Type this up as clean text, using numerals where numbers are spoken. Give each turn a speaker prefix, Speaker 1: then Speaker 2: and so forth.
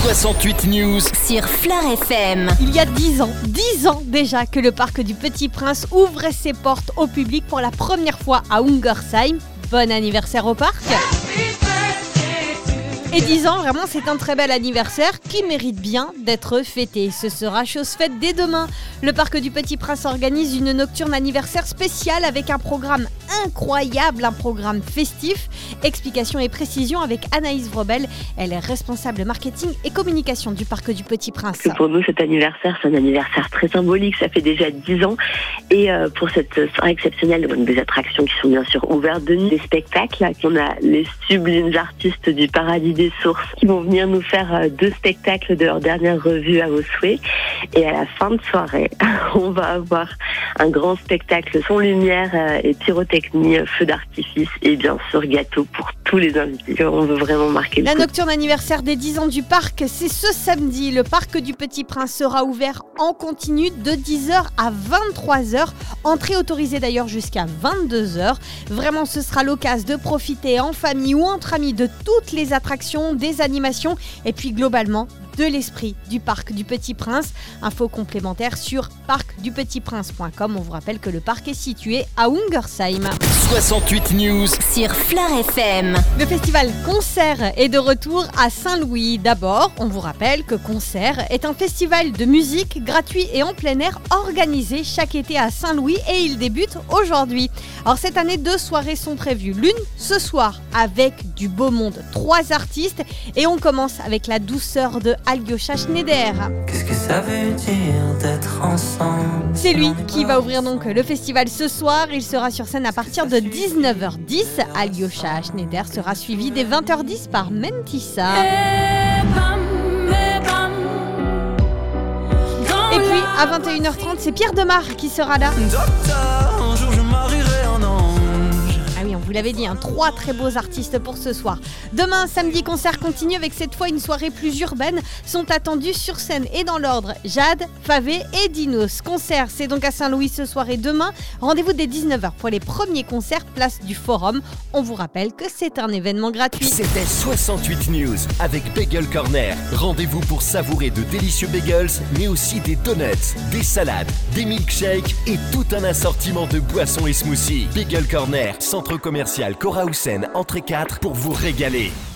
Speaker 1: 68 News
Speaker 2: sur Fleur FM.
Speaker 3: Il y a 10 ans déjà que le parc du Petit Prince ouvrait ses portes au public pour la première fois à Ungersheim. Bon anniversaire au parc. Et 10 ans, vraiment, c'est un très bel anniversaire qui mérite bien d'être fêté. Ce sera chose faite dès demain. Le parc du Petit Prince organise une nocturne anniversaire spéciale avec un programme incroyable, un programme festif. Explications et précisions avec Anaïs Vrobel. Elle est responsable marketing et communication du parc du Petit Prince.
Speaker 4: Pour nous, cet anniversaire, c'est un anniversaire très symbolique. Ça fait déjà 10 ans. Et pour cette soirée exceptionnelle, donc des attractions qui sont bien sûr ouvertes de nuit, des spectacles. On a les sublimes artistes du Paradis des Sources qui vont venir nous faire 2 spectacles de leur dernière revue à vos souhaits. Et à la fin de soirée, on va avoir un grand spectacle son lumière et pyrotechnie, feux d'artifice et bien sûr gâteau pour tous les invités. On veut vraiment marquer
Speaker 3: la nocturne anniversaire des 10 ans du parc, c'est ce samedi. Le parc du Petit Prince sera ouvert en continu de 10h à 23h. Entrée autorisée d'ailleurs jusqu'à 22h. Vraiment, ce sera l'occasion de profiter en famille ou entre amis de toutes les attractions, des animations et puis globalement de l'esprit du parc du Petit Prince. Infos complémentaires sur parcdupetitprince.com. On vous rappelle que le parc est situé à Ungersheim.
Speaker 1: 68 News
Speaker 2: sur Fleur FM.
Speaker 3: Le festival Concert est de retour à Saint-Louis. D'abord, on vous rappelle que Concert est un festival de musique gratuit et en plein air organisé chaque été à Saint-Louis et il débute aujourd'hui. Alors cette année, 2 soirées sont prévues. L'une ce soir avec du beau monde, 3 artistes et on commence avec la douceur de Alyosha Schneider.
Speaker 5: Qu'est-ce que ça veut dire d'être ensemble?
Speaker 3: C'est lui qui va ouvrir donc le festival ce soir. Il sera sur scène à partir de 19h10. Alyosha Schneider sera suivi dès 20h10 par Mentissa. Et puis à 21h30, c'est Pierre Demar qui sera là.
Speaker 5: Docteur, un jour je marierai un ange.
Speaker 3: Ah oui, on vous l'avait dit, 3 très beaux artistes pour ce soir. Demain, samedi, concert continue avec cette fois une soirée plus urbaine. Sont attendus sur scène et dans l'ordre Jade, Favé et Dinos. Concert, c'est donc à Saint-Louis ce soir et demain. Rendez-vous dès 19h pour les premiers concerts, place du Forum. On vous rappelle que c'est un événement gratuit.
Speaker 1: C'était 68 News avec Bagel Corner. Rendez-vous pour savourer de délicieux bagels, mais aussi des donuts, des salades, des milkshakes et tout un assortiment de boissons et smoothies. Bagel Corner, centre commercial Cora Houssen, entrée 4 pour vous régaler.